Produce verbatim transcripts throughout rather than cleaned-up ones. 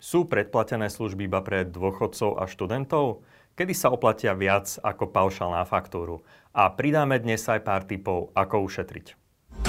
Sú predplatené služby iba pre dôchodcov a študentov? Kedy sa oplatia viac ako paušál na faktúru? A pridáme dnes aj pár tipov, ako ušetriť.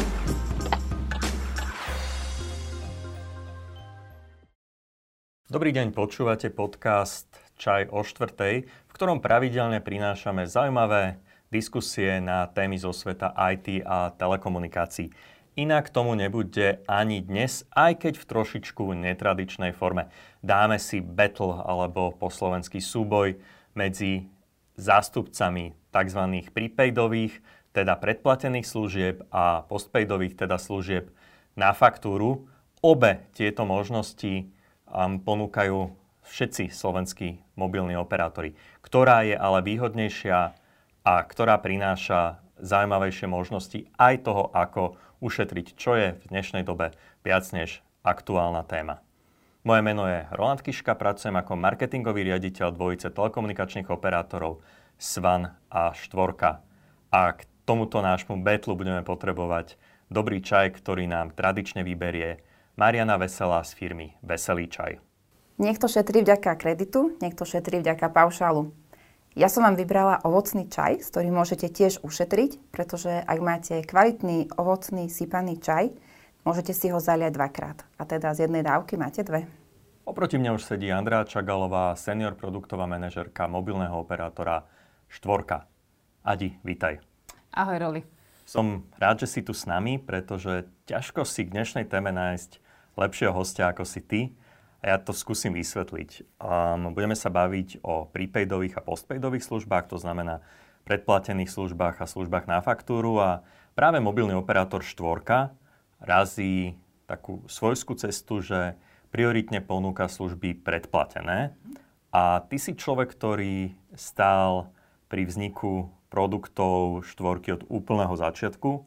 Dobrý deň, počúvate podcast Čaj o štvrtej, v ktorom pravidelne prinášame zaujímavé diskusie na témy zo sveta í té a telekomunikácií. Inak tomu nebude ani dnes, aj keď v trošičku netradičnej forme. Dáme si battle alebo po slovensky súboj medzi zástupcami tzv. Prepaidových, teda predplatených služieb a postpaidových, teda služieb na faktúru. Obe tieto možnosti um, ponúkajú všetci slovenskí mobilní operátori. Ktorá je ale výhodnejšia a ktorá prináša zaujímavejšie možnosti aj toho, ako ušetriť, čo je v dnešnej dobe viac než aktuálna téma. Moje meno je Roland Kiška, pracujem ako marketingový riaditeľ dvojice telekomunikačných operátorov Svan a Štvorka. A k tomuto nášmu betlu budeme potrebovať dobrý čaj, ktorý nám tradične vyberie Mariana Veselá z firmy Veselý čaj. Niekto šetrí vďaka kreditu, niekto šetrí vďaka paušálu. Ja som vám vybrala ovocný čaj, s ktorým môžete tiež ušetriť, pretože ak máte kvalitný ovocný sypaný čaj, môžete si ho zaliať dvakrát. A teda z jednej dávky máte dve. Oproti mne už sedí Andrea Čagalová, senior produktová manažérka mobilného operátora Štvorka. Adi, vítaj. Ahoj, Roli. Som rád, že si tu s nami, pretože ťažko si k dnešnej téme nájsť lepšieho hostia ako si ty. A ja to skúsim vysvetliť. Um, budeme sa baviť o prepaidových a postpaidových službách, to znamená predplatených službách a službách na faktúru. A práve mobilný operátor Štvorka razí takú svojskú cestu, že prioritne ponúka služby predplatené. A ty si človek, ktorý stál pri vzniku produktov Štvorky od úplného začiatku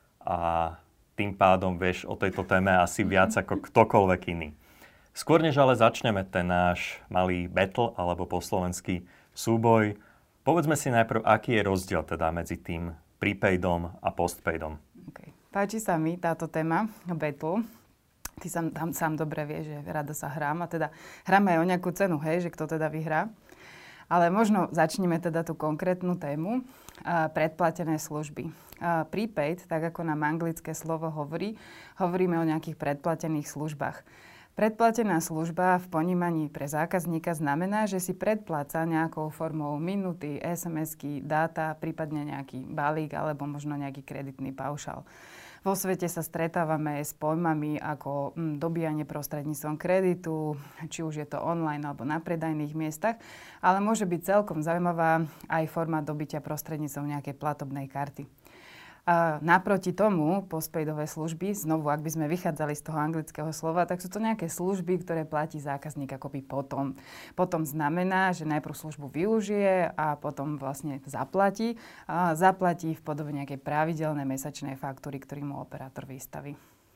a tým pádom vieš o tejto téme asi viac ako ktokoľvek iný. Skôr než ale začneme ten náš malý battle, alebo po slovensky súboj, povedzme si najprv, aký je rozdiel teda medzi tým prepaidom a postpaidom. Okay. Páči sa mi táto téma, battle. Ty sám, tam sám dobre vieš, že rada sa hrám a teda hráme aj o nejakú cenu, hej, že kto teda vyhrá. Ale možno začneme teda tú konkrétnu tému, a predplatené služby. A prepaid, tak ako nám anglické slovo hovorí, hovoríme o nejakých predplatených službách. Predplatená služba v ponímaní pre zákazníka znamená, že si predpláca nejakou formou minúty, es em esky, dáta, prípadne nejaký balík alebo možno nejaký kreditný paušál. Vo svete sa stretávame s pojmami ako dobíjanie prostredníctvom kreditu, či už je to online alebo na predajných miestach, ale môže byť celkom zaujímavá aj forma dobytia prostredníctvom nejakej platobnej karty. A naproti tomu, postpaidové služby, znovu, ak by sme vychádzali z toho anglického slova, tak sú to nejaké služby, ktoré platí zákazník akoby potom. Potom znamená, že najprv službu využije a potom vlastne zaplatí. A zaplatí v podobe nejakej pravidelnej mesačnej faktúry, ktorý mu operátor vystaví.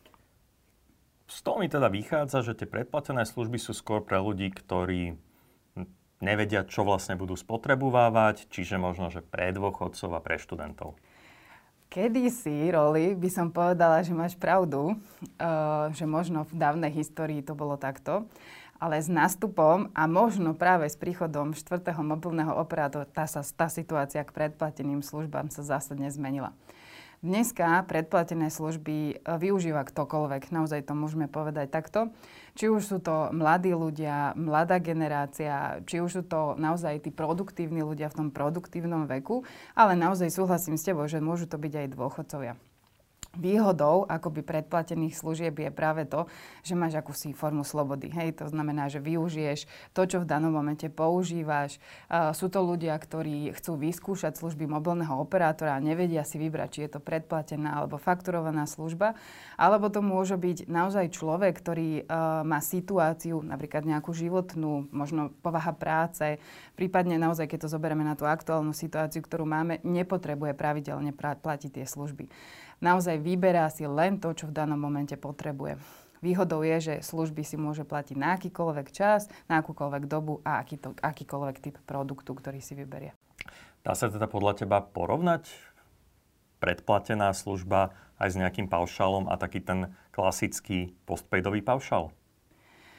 Z toho mi teda vychádza, že tie predplatené služby sú skôr pre ľudí, ktorí nevedia, čo vlastne budú spotrebovávať, čiže možno, že pre dôchodcov a pre študentov. Kedysi, Roli, by som povedala, že máš pravdu, uh, že možno v dávnej histórii to bolo takto, ale s nástupom a možno práve s príchodom štvrtého mobilného operátora tá, sa, tá situácia k predplateným službám sa zásadne zmenila. Dneska predplatené služby využíva ktokoľvek, naozaj to môžeme povedať takto. Či už sú to mladí ľudia, mladá generácia, či už sú to naozaj tí produktívni ľudia v tom produktívnom veku, ale naozaj súhlasím s tebou, že môžu to byť aj dôchodcovia. Výhodou akoby predplatených služieb je práve to, že máš akúsi formu slobody. Hej, to znamená, že využiješ to, čo v danom momente používaš. Uh, sú to ľudia, ktorí chcú vyskúšať služby mobilného operátora a nevedia si vybrať, či je to predplatená alebo fakturovaná služba. Alebo to môže byť naozaj človek, ktorý uh, má situáciu, napríklad nejakú životnú, možno povaha práce, prípadne naozaj, keď to zoberieme na tú aktuálnu situáciu, ktorú máme, nepotrebuje pravidelne platiť tie služby. Naozaj vyberá si len to, čo v danom momente potrebuje. Výhodou je, že služby si môže platiť na akýkoľvek čas, na akúkoľvek dobu a aký to, akýkoľvek typ produktu, ktorý si vyberie. Dá sa teda podľa teba porovnať predplatená služba aj s nejakým paušálom a taký ten klasický postpaidový paušál?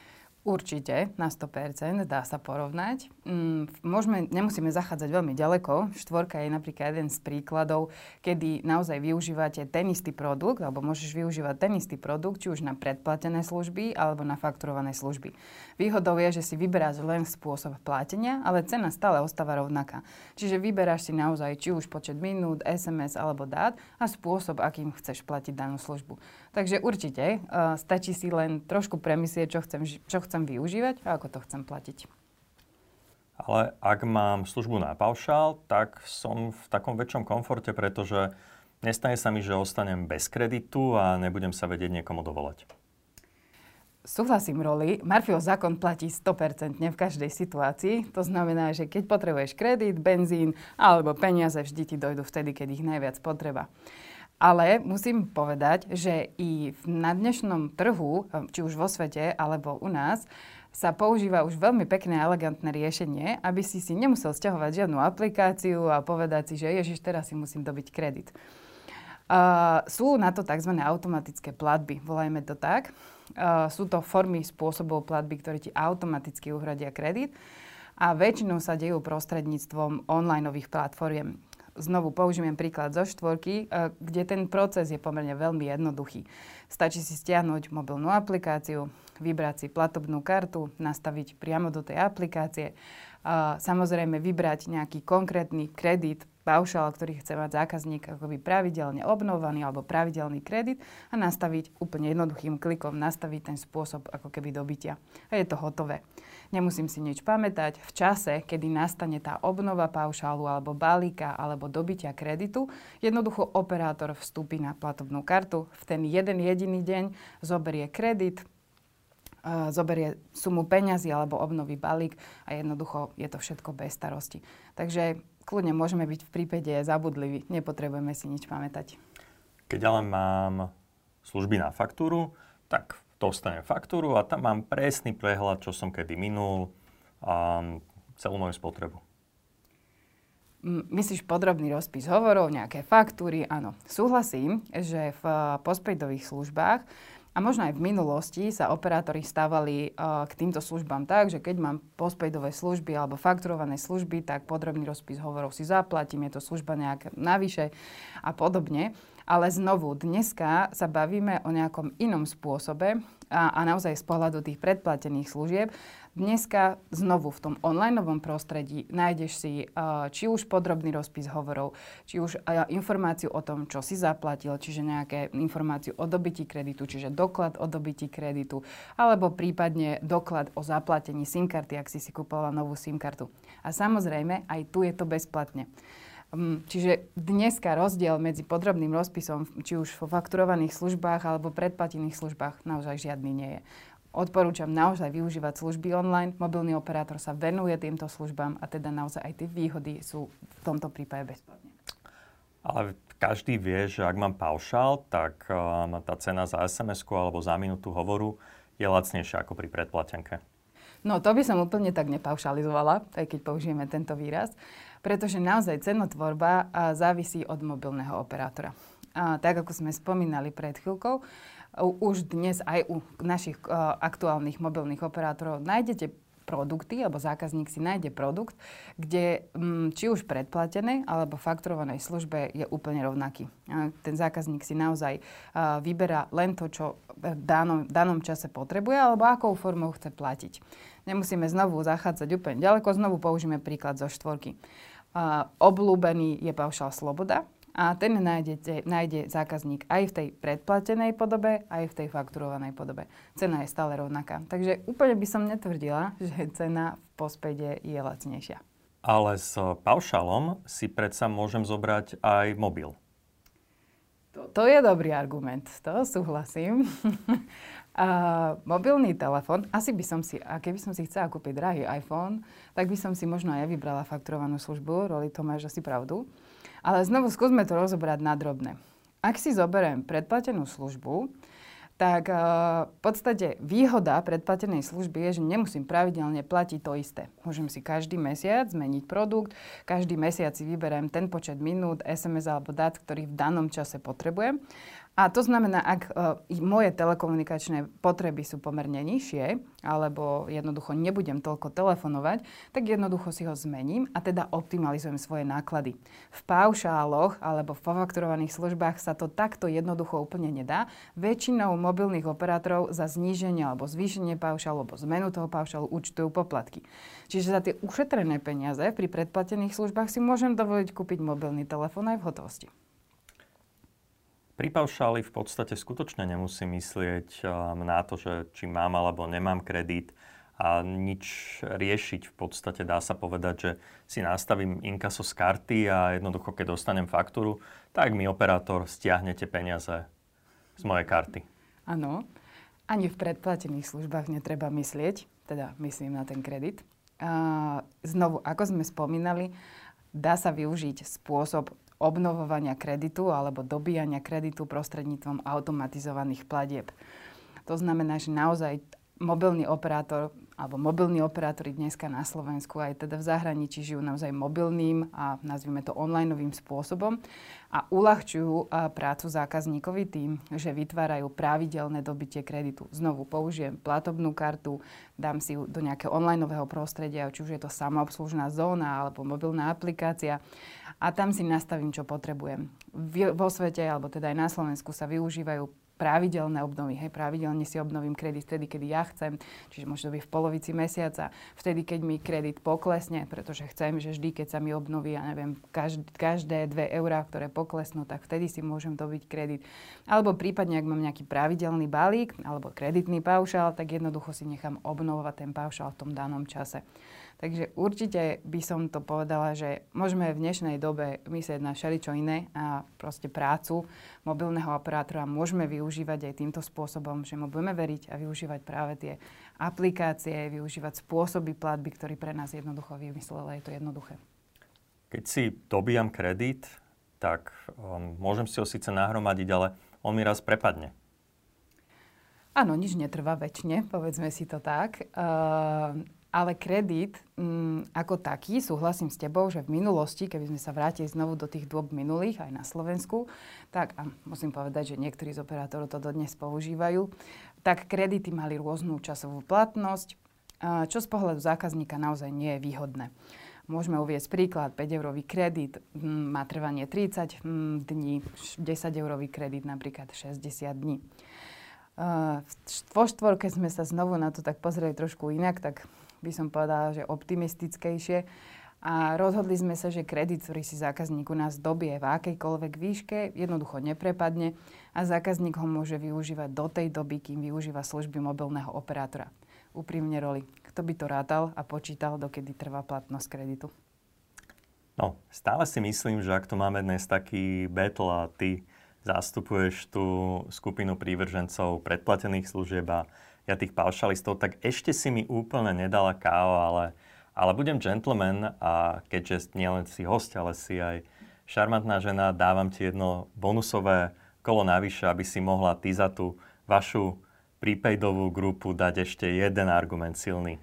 Určite, na sto percent, dá sa porovnať. Mm, môžeme, nemusíme zachádzať veľmi ďaleko. Štvorka je napríklad jeden z príkladov, kedy naozaj využívate ten istý produkt, alebo môžeš využívať ten istý produkt, či už na predplatené služby, alebo na fakturované služby. Výhodou je, že si vyberáš len spôsob platenia, ale cena stále ostáva rovnaká. Čiže vyberáš si naozaj či už počet minút, es em es alebo dát a spôsob, akým chceš platiť danú službu. Takže určite uh, stačí si len trošku premyslieť, čo chcem, čo chcem využívať a ako to chcem platiť. Ale ak mám službu na paušál, tak som v takom väčšom komforte, pretože nestane sa mi, že ostanem bez kreditu a nebudem sa vedieť niekomu dovolať. Súhlasím, Roli. Murphyho zákon platí sto percent v každej situácii. To znamená, že keď potrebuješ kredit, benzín alebo peniaze, vždy ti dojdú vtedy, keď ich najviac potreba. Ale musím povedať, že i na dnešnom trhu, či už vo svete alebo u nás, sa používa už veľmi pekné a elegantné riešenie, aby si si nemusel sťahovať žiadnu aplikáciu a povedať si, že ježiš, teraz si musím dobiť kredit. Uh, sú na to tzv. Automatické platby, volajme to tak. Uh, sú to formy spôsobov platby, ktoré ti automaticky uhradia kredit a väčšinou sa dejú prostredníctvom onlineových platformiem. Znovu použijem príklad zo štvorky, kde ten proces je pomerne veľmi jednoduchý. Stačí si stiahnuť mobilnú aplikáciu, vybrať si platobnú kartu, nastaviť priamo do tej aplikácie, samozrejme vybrať nejaký konkrétny kredit, paušál, ktorý chce mať zákazník akoby pravidelne obnovovaný alebo pravidelný kredit a nastaviť úplne jednoduchým klikom, nastaviť ten spôsob ako keby dobytia. A je to hotové. Nemusím si nič pamätať. V čase, kedy nastane tá obnova paušálu alebo balíka alebo dobytia kreditu, jednoducho operátor vstúpi na platobnú kartu, v ten jeden jediný deň zoberie kredit, zoberie sumu peňazí alebo obnoví balík a jednoducho je to všetko bez starosti. Takže kľudne môžeme byť v prípade zabudliví, nepotrebujeme si nič pamätať. Keď ale mám služby na faktúru, tak dostanem faktúru a tam mám presný prehľad, čo som kedy minul a celú moju spotrebu. Myslíš podrobný rozpis hovorov, nejaké faktúry? Áno, súhlasím, že v postpaidových službách a možno aj v minulosti sa operátori stávali uh, k týmto službám tak, že keď mám postpaidové služby alebo fakturované služby, tak podrobný rozpis hovorov si zaplatím, je to služba nejaká navyše a podobne. Ale znovu, dneska sa bavíme o nejakom inom spôsobe a, a naozaj z pohľadu tých predplatených služieb. Dneska znovu v tom onlineovom prostredí nájdeš si uh, či už podrobný rozpis hovorov, či už uh, informáciu o tom, čo si zaplatil, čiže nejaké informáciu o dobytí kreditu, čiže doklad o dobytí kreditu, alebo prípadne doklad o zaplatení SIM karty, ak si si kupovala novú SIM kartu. A samozrejme, aj tu je to bezplatne. Čiže dneska rozdiel medzi podrobným rozpisom, či už vo fakturovaných službách alebo predplatených službách, naozaj žiadny nie je. Odporúčam naozaj využívať služby online. Mobilný operátor sa venuje týmto službám a teda naozaj aj tie výhody sú v tomto prípade bezplatne. Ale každý vie, že ak mám paušál, tak um, tá cena za es em esku alebo za minútu hovoru je lacnejšia ako pri predplatenke. No to by som úplne tak nepaušalizovala, aj keď použijeme tento výraz, pretože naozaj cenotvorba závisí od mobilného operátora. A tak ako sme spomínali pred chvíľkou, už dnes aj u našich aktuálnych mobilných operátorov nájdete produkty, alebo zákazník si nájde produkt, kde či už predplatenej alebo fakturovanej službe je úplne rovnaký. Ten zákazník si naozaj vyberá len to, čo v danom, danom čase potrebuje alebo akou formou chce platiť. Nemusíme znovu zachádzať úplne ďaleko, znovu použijeme príklad zo štvorky. Obľúbený je paušál Sloboda a ten nájdete, nájde zákazník aj v tej predplatenej podobe, aj v tej fakturovanej podobe. Cena je stále rovnaká. Takže úplne by som netvrdila, že cena v postpaide je lacnejšia. Ale s paušálom si predsa môžem zobrať aj mobil. To, to je dobrý argument, to súhlasím. A mobilný telefón, asi by som si, a keby som si chcela kúpiť drahý iPhone, tak by som si možno aj vybrala fakturovanú službu, Roli, to máš asi pravdu. Ale znovu skúsme to rozobrať na drobné. Ak si zoberiem predplatenú službu, tak uh, v podstate výhoda predplatenej služby je, že nemusím pravidelne platiť to isté. Môžem si každý mesiac zmeniť produkt, každý mesiac si vyberiem ten počet minút, es em es alebo dát, ktorý v danom čase potrebujem. A to znamená, ak uh, moje telekomunikačné potreby sú pomerne nižšie, alebo jednoducho nebudem toľko telefonovať, tak jednoducho si ho zmením a teda optimalizujem svoje náklady. V paušáloch alebo v pofakturovaných službách sa to takto jednoducho úplne nedá. Väčšinou mobilných operátorov za zníženie alebo zvýšenie paušálu alebo zmenu toho paušálu účtujú poplatky. Čiže za tie ušetrené peniaze pri predplatených službách si môžem dovoliť kúpiť mobilný telefón aj v hotovosti. Pri paušáli v podstate skutočne nemusím myslieť na to, že či mám alebo nemám kredit a nič riešiť. V podstate dá sa povedať, že si nastavím inkaso z karty a jednoducho, keď dostanem faktúru, tak mi operátor stiahne tie peniaze z mojej karty. Áno, ani v predplatených službách netreba myslieť, teda myslím na ten kredit. A znovu, ako sme spomínali, dá sa využiť spôsob obnovovania kreditu alebo dobíjania kreditu prostredníctvom automatizovaných platieb. To znamená, že naozaj mobilný operátor alebo mobilní operátori dneska na Slovensku aj teda v zahraničí žijú naozaj mobilným a nazvime to onlineovým spôsobom a uľahčujú prácu zákazníkovi tým, že vytvárajú pravidelné dobytie kreditu. Znovu použijem platobnú kartu, dám si ju do nejakého onlineového prostredia, či už je to samoobslužná zóna alebo mobilná aplikácia a tam si nastavím, čo potrebujem. Vo svete, alebo teda aj na Slovensku sa využívajú pravidelné obnovy. Hej, pravidelne si obnovím kredit vtedy, kedy ja chcem, čiže môže to byť v polovici mesiaca, vtedy, keď mi kredit poklesne, pretože chcem, že vždy, keď sa mi obnoví, ja neviem, každé, každé dve eurá, ktoré poklesnú, tak vtedy si môžem dobiť kredit. Alebo prípadne, ak mám nejaký pravidelný balík alebo kreditný paušál, tak jednoducho si nechám obnovovať ten paušál v tom danom čase. Takže určite by som to povedala, že môžeme v dnešnej dobe myslieť na všeličo iné a proste prácu mobilného operátora môžeme využívať aj týmto spôsobom, že mu budeme veriť a využívať práve tie aplikácie, využívať spôsoby platby, ktorý pre nás jednoducho vymyslel, je to jednoduché. Keď si dobíjam kredit, tak um, môžem si ho síce nahromadiť, ale on mi raz prepadne. Áno, nič netrvá večne, povedzme si to tak. Uh, Ale kredit m, ako taký, súhlasím s tebou, že v minulosti, keby sme sa vrátili znovu do tých dôb minulých, aj na Slovensku, tak, a musím povedať, že niektorí z operátorov to dodnes používajú, tak kredity mali rôznu časovú platnosť, čo z pohľadu zákazníka naozaj nie je výhodné. Môžeme uviesť príklad, päťeurový kredit m, má trvanie tridsať m, dní, desaťeurový kredit napríklad šesťdesiat dní. Uh, vo štvorke sme sa znovu na to tak pozreli trošku inak, tak by som povedala, že optimistickejšie. A rozhodli sme sa, že kredit, ktorý si zákazník u nás dobie v akejkoľvek výške, jednoducho neprepadne a zákazník ho môže využívať do tej doby, kým využíva služby mobilného operátora. Úprimne, Roli, kto by to rátal a počítal, dokedy trvá platnosť kreditu? No, stále si myslím, že ak tu máme dnes taký battle a ty zastupuješ tú skupinu prívržencov predplatených služieb a ja tých paušalistov, tak ešte si mi úplne nedala kávo, ale, ale budem gentleman a keďže nielen si host, ale si aj šarmantná žena, dávam ti jedno bonusové kolo navyše, aby si mohla ty za tú vašu prepaidovú grupu dať ešte jeden argument silný.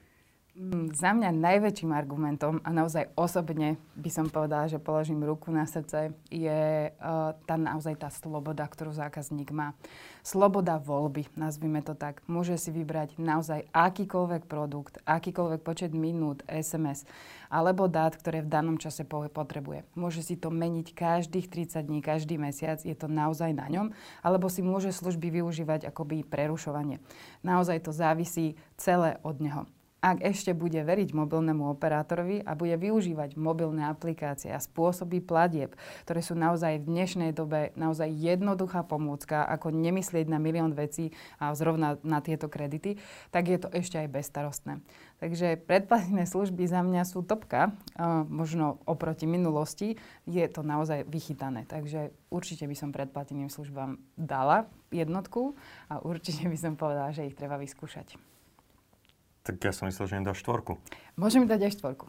Za mňa najväčším argumentom, a naozaj osobne by som povedala, že položím ruku na srdce, je uh, tá naozaj tá sloboda, ktorú zákazník má. Sloboda voľby, nazvime to tak. Môže si vybrať naozaj akýkoľvek produkt, akýkoľvek počet minút, es em es, alebo dát, ktoré v danom čase potrebuje. Môže si to meniť každých tridsať dní, každý mesiac, je to naozaj na ňom, alebo si môže služby využívať akoby prerušovanie. Naozaj to závisí celé od neho. Ak ešte bude veriť mobilnému operátorovi a bude využívať mobilné aplikácie a spôsoby platieb, ktoré sú naozaj v dnešnej dobe naozaj jednoduchá pomôcka, ako nemyslieť na milión vecí a zrovna na tieto kredity, tak je to ešte aj bezstarostné. Takže predplatené služby za mňa sú topka, možno oproti minulosti je to naozaj vychytané. Takže určite by som predplateným službám dala jednotku a určite by som povedala, že ich treba vyskúšať. Tak ja som myslel, že im dáš štvorku. Môžem dať aj štvorku.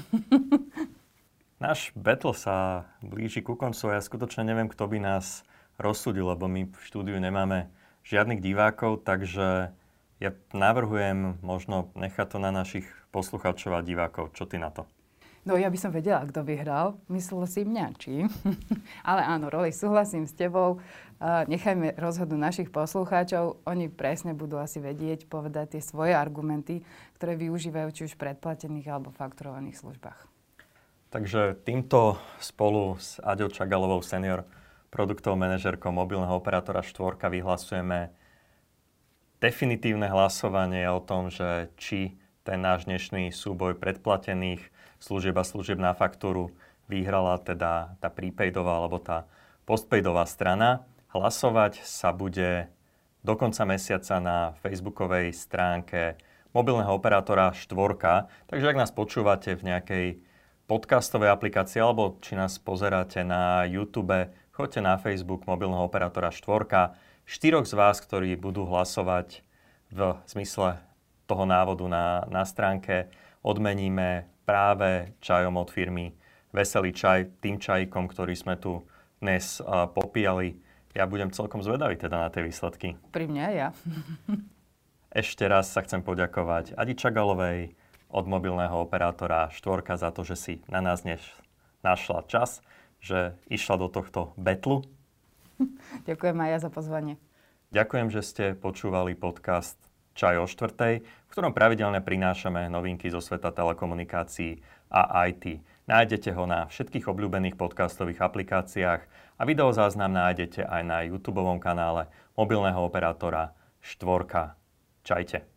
Náš battle sa blíži ku koncu a ja skutočne neviem, kto by nás rozsudil, lebo my v štúdiu nemáme žiadnych divákov, takže ja navrhujem možno nechať to na našich poslucháčov a divákov. Čo ty na to? No ja by som vedela, kto vyhral. Myslel si mňa, či? Ale áno, Roli, súhlasím s tebou. Uh, nechajme rozhodu našich poslucháčov. Oni presne budú asi vedieť povedať tie svoje argumenty, ktoré využívajú či už v predplatených alebo fakturovaných službách. Takže týmto spolu s Aďou Čagalovou, senior produktovou manažérkou mobilného operátora Štvorka, vyhlasujeme definitívne hlasovanie o tom, že či ten náš dnešný súboj predplatených služieb a služieb na faktúru vyhrala teda tá prepaidová alebo tá postpaidová strana. Hlasovať sa bude do konca mesiaca na facebookovej stránke mobilného operátora Štvorka. Takže ak nás počúvate v nejakej podcastovej aplikácii alebo či nás pozeráte na YouTube, choďte na Facebook mobilného operátora Štvorka. Štyroch z vás, ktorí budú hlasovať v zmysle toho návodu na, na stránke, odmeníme práve čajom od firmy Veselý čaj, tým čajíkom, ktorý sme tu dnes uh, popíjali. Ja budem celkom zvedavý teda na tie výsledky. Pri mňa ja. Ešte raz sa chcem poďakovať Adi Čagalovej od mobilného operátora Štvorka za to, že si na nás dnes našla čas, že išla do tohto betlu. Ďakujem aj ja za pozvanie. Ďakujem, že ste počúvali podcast Čaj o štvrtej, v ktorom pravidelne prinášame novinky zo sveta telekomunikácií a í té. Nájdete ho na všetkých obľúbených podcastových aplikáciách a videozáznam nájdete aj na YouTubeovom kanále mobilného operátora Štvorka. Čajte.